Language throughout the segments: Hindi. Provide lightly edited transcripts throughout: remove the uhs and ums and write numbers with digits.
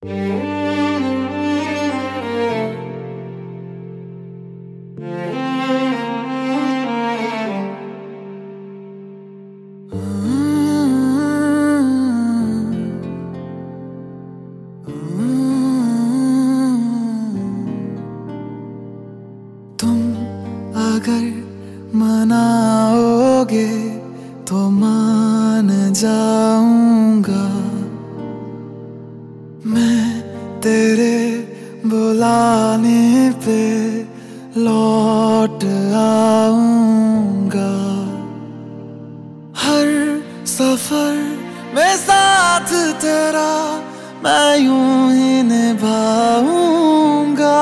तुम अगर मनाओगे तो मान जाऊंगा, मैं तेरे बुलाने पे लौट आऊंगा। हर सफर में साथ तेरा मैं यूं ही निभाऊंगा।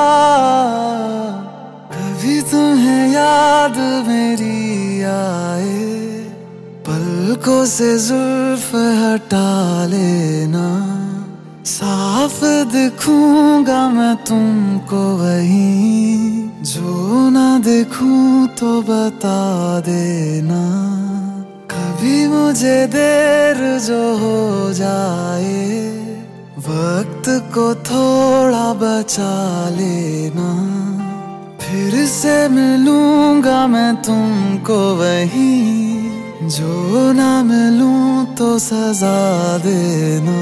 कभी तुम्हें याद मेरी आए, पलकों से जुल्फ हटा लेना। साफ दिखूंगा मैं तुमको वहीं, जो ना देखूं तो बता देना। कभी मुझे देर जो हो जाए, वक्त को थोड़ा बचा लेना। फिर से मिलूंगा मैं तुमको वहीं, जो ना मिलूं तो सजा देना।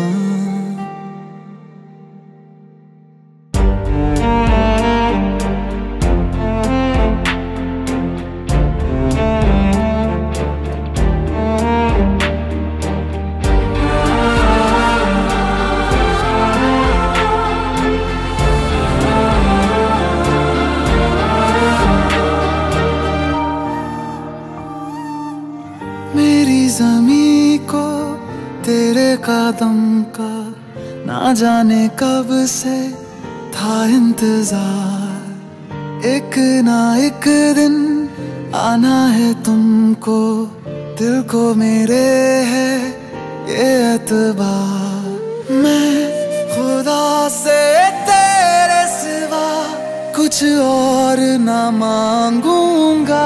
मेरी ज़मीं को तेरे कदम का ना जाने कब से था इंतजार। एक ना एक दिन आना है तुमको, दिल को मेरे है ये एतबार। मैं खुदा से तेरे सिवा कुछ और ना मांगूंगा।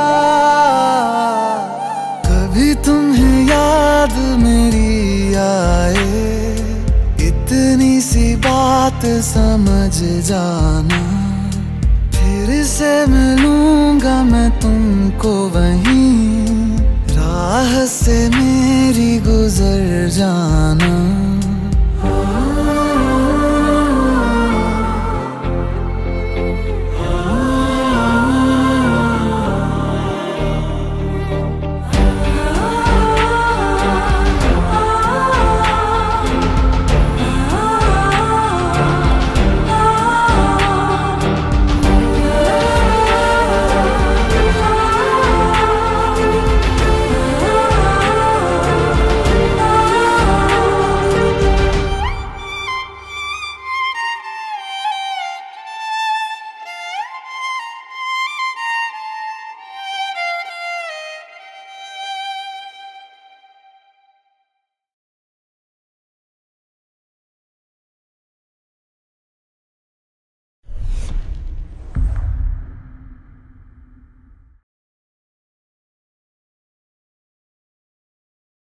कभी तुम्हें याद मेरी आए, इतनी सी बात समझ जाना। फिर से मिलूंगा मैं तुमको वहीं, राह से मेरी गुजर जाना।